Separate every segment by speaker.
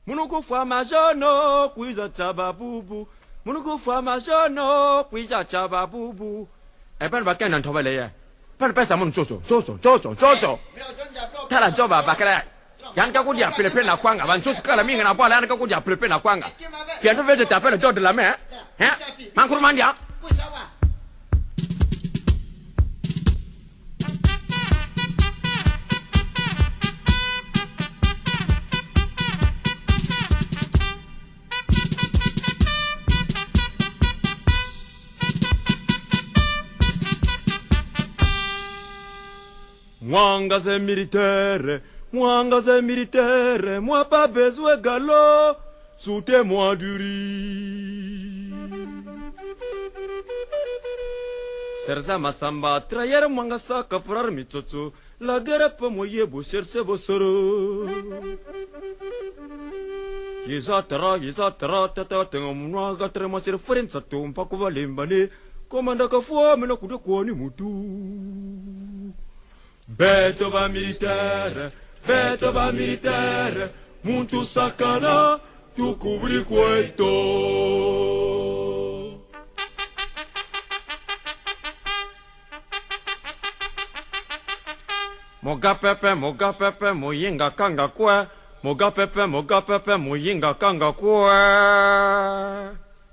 Speaker 1: Munuku fama jono kuiza chaba bubu. Munuku fama jono kuiza chaba bubu. Eh ben bakan nan toba le ya. Ben pesa mun soso. Tala joba bakala. Yan ka kudia pepe na kwanga ban soso kala minga na bala yan ka kudia pepe na kwanga. Puis tu veux te taper le dos de la main, hein? Mankuru mandia. Mwanga c'est militaire, moi pas besoin galop, soutez-moi du riz. Serza masamba, trayer mwanga sa kapurar mitsotso, la guerre pa moye bo cherche bo soro. Yizatara, tata tengo mwaga trema sir frenza tumpa kuba limbane, komanda ka fua mena kude kwani mutu. Beto va militaire, muntu sakana, tu cubri cueto. Moga pepe, moyinga kanga kwe. Moga pepe, moyinga kanga kwe.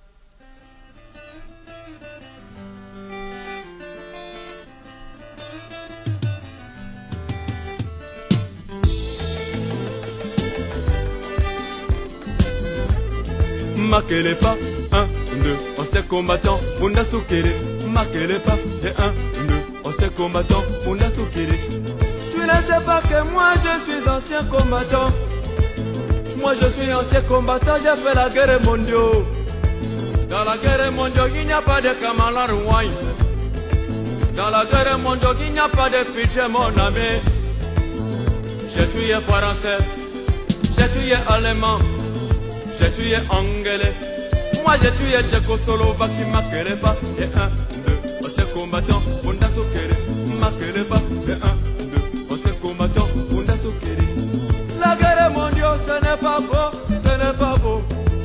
Speaker 1: Marquez-les pas, 1, 2, on s'est combattant, on a soukéré. Marquez-les pas, et 1, 2, on s'est combattant, on a soukéré. Tu ne sais pas que moi je suis ancien combattant. Moi je suis ancien combattant, j'ai fait la guerre mondiale. Dans la guerre mondiale, il n'y a pas de Kamala Rouaille. Dans la guerre mondiale, il n'y a pas de pitié mon ami. J'ai tué français, j'ai tué allemand. J'ai tué anglais, moi j'ai tué tchécoslovaque, marquez pas, et 1, 2, on s'est combattant, on a soukéré, marquez pas, et 1, 2, on s'est combattant, on a soukéré. La guerre mondiale, ce n'est pas beau, ce n'est pas beau.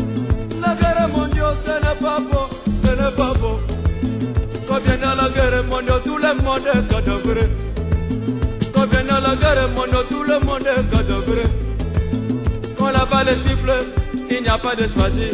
Speaker 1: La guerre mondiale, ce n'est pas beau, ce n'est pas beau. Quand vient la guerre mondiale, tout le monde est cadavre. Quand vient la guerre mondiale, tout le monde est cadavre. Quand la balle siffle, il n'y a pas de choisir.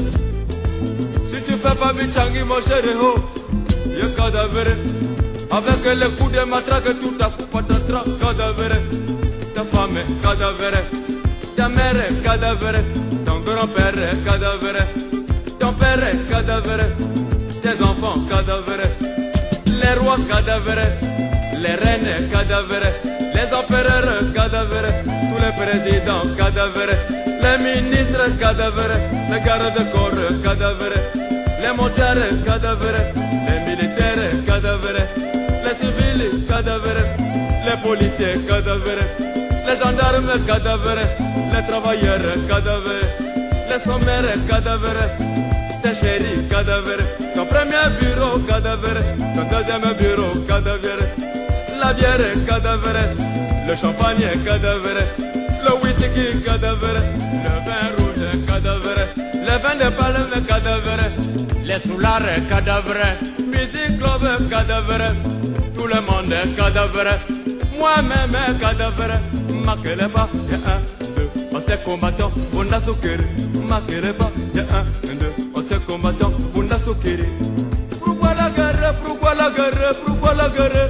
Speaker 1: Si tu fais pas Bichangi, mon chéri, oh, il y a cadavre. Avec les coups de matraque, tout à coup, patatras, cadavre. Ta femme est cadavre, ta mère est cadavre, ton grand-père est cadavre, ton père est cadavre, tes enfants cadavre, les rois cadavre, les reines cadavre, les empereurs cadavre, tous les présidents cadavre. Les ministres cadavres, les gardes-corps cadavres, les motards cadavres, les militaires cadavres, les civils cadavres, les policiers cadavres, les gendarmes cadavres, les travailleurs cadavres, les sommaires cadavres, tes chéris cadavres, ton premier bureau cadavre, ton deuxième bureau cadavre, la bière cadavre, le champagne cadavre, le whisky cadavre, le vin rouge cadavre, le vin de palme cadavre, les soulards cadavre, musique club cadavre, tout le monde est cadavre, moi-même cadavre, marquez-les pas, et 1, 2, on s'est combattant, on a soukéré, marquez-les pas, et 1, 2, on s'est combattant, on a soukéré. Pourquoi la guerre, pourquoi la guerre, pourquoi la guerre?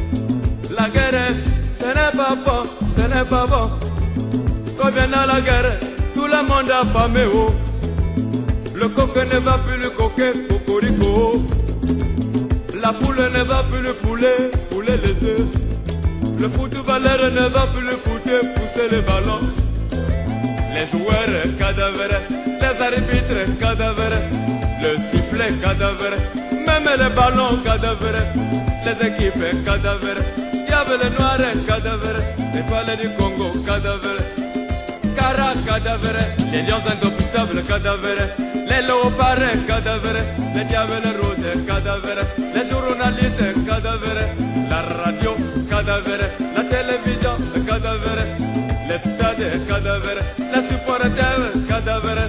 Speaker 1: La guerre, ce n'est pas bon, ce n'est pas bon. Quand vient la guerre, tout le monde a affamé, oh. Le coq ne va plus le coquer, cocorico. La poule ne va plus le poulet, poulet les œufs. Le footballeur ne va plus le foot, pousser le ballon. Les joueurs cadavres, les arbitres cadavres, le sifflet cadavre, même les ballons cadavres, les équipes cadavres. Il y avait les noirs cadavres, les palais du Congo cadavres. Cara cadavre, les lions indomptables cadavres, les léopards cadavres, les diables roses cadavres, les journalistes cadavres, la radio cadavre, la télévision cadavre, les stades cadavres, les supporters cadavres. cadavre.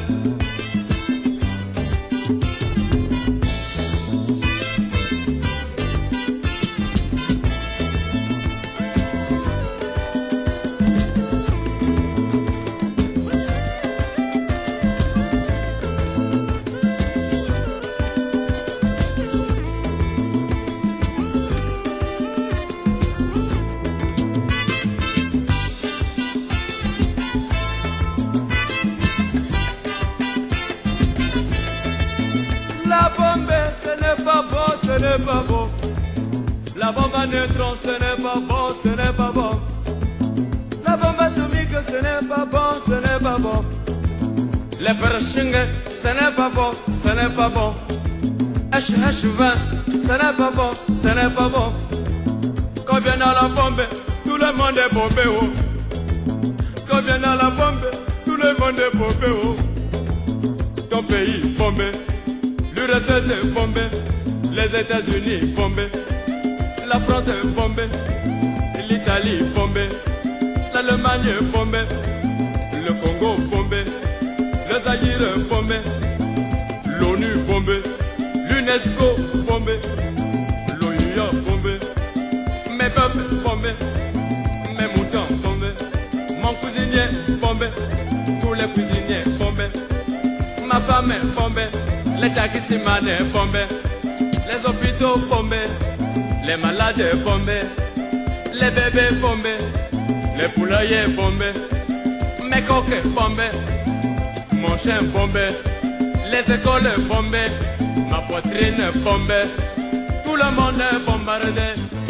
Speaker 1: La bombe, ce n'est pas bon, ce n'est pas bon. La bombe à neutrons, ce n'est pas bon, ce n'est pas bon. La bombe atomique, ce n'est pas bon, ce n'est pas bon. Les pershing, ce n'est pas bon, ce n'est pas bon. H20, ce n'est pas bon, ce n'est pas bon. Quand vient à la bombe, tout le monde est bombé, oh. Quand vient à la bombe, tout le monde est bombé, oh. Ton pays bombé. L'URSS est bombé, les États-Unis bombés, la France est bombée, l'Italie bombée, l'Allemagne est bombée, le Congo bombé, le Zaïre bombé, l'ONU bombé, l'UNESCO bombé, l'OUA bombé, mes bœufs bombés, mes moutons bombés, mon cuisinier bombé, tous les cuisiniers bombés, ma femme est bombée. Les taximans est bombé, les hôpitaux bombés, les malades bombés, les bébés bombés, les poulaillers bombés, mes coques bombés, mon chien bombé, les écoles bombées, ma poitrine bombée, tout le monde est bombardé.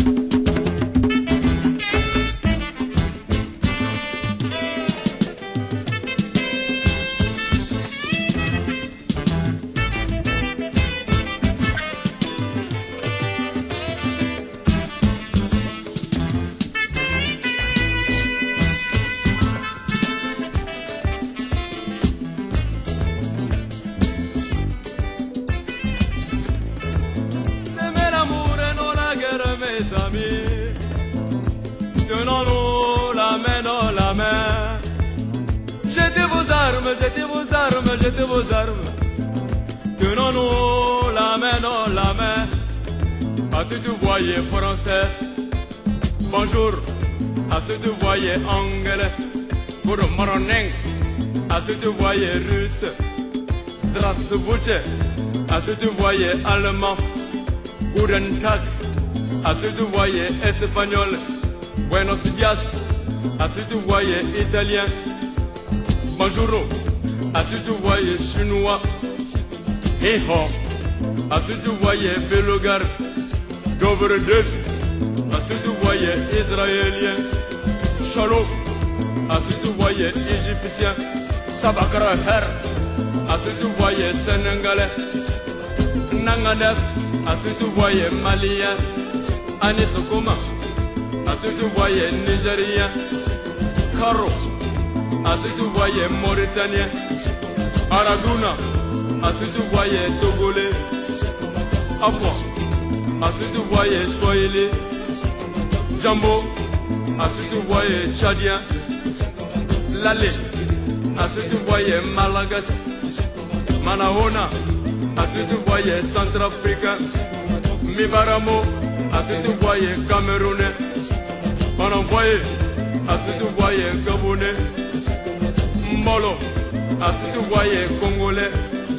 Speaker 1: Mes amis, tenons-nous la main dans la main. Jetez vos armes, jetez vos armes, jetez vos armes. Tenons-nous la main dans la main. À ceux que vous voyez français, bonjour. À ceux que vous voyez anglais, good morning. À ceux que vous voyez russe, здравствуйте. À ceux que vous voyez allemand, guten Tag. À ceux que vous voyez espagnol, buenos dias. À ceux que vous voyez italien, bonjour. À ceux que vous voyez chinois, hei ho. À ceux que vous voyez belgar, dobre def. À ceux que vous voyez israélien, shalom. À ceux que vous voyez égyptien, sabakra her. À ceux que vous voyez sénégalais, nangadef. À ceux que vous voyez malien, Anis Okuma. À ceux que vous voyez nigérien, Karo. À ceux que vous voyez mauritanien, Araguna. À ceux que vous voyez togolais, Afwa. À ceux que vous voyez swahili, Jambo. À ceux que vous voyez tchadien, Lale. À ceux que vous voyez malagas, Manahona. À ceux que vous voyez centrafricain, Mibaramo. À ceux que vous voyez camerounais, on envoyé. À ceux que vous voyez gabonais, Mbolo. À ceux que vous voyez congolais,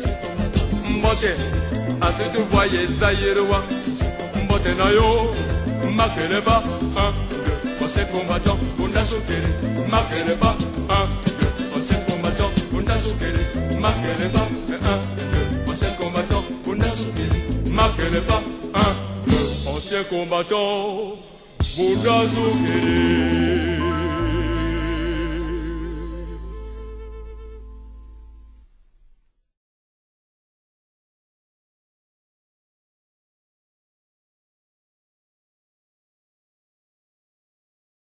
Speaker 1: Mbote. À ceux que vous voyez zaïrois, Mbote nayo. Makeleba, 1, 2, on s'est combattant, on a sauté. Makeleba, 1, 2, on s'est combattant, on a sauté. Makeleba, 1, 2, on s'est combattant, on a sauté. Makeleba, 1, 2, ancien combattant, Bouddha Zoukiri.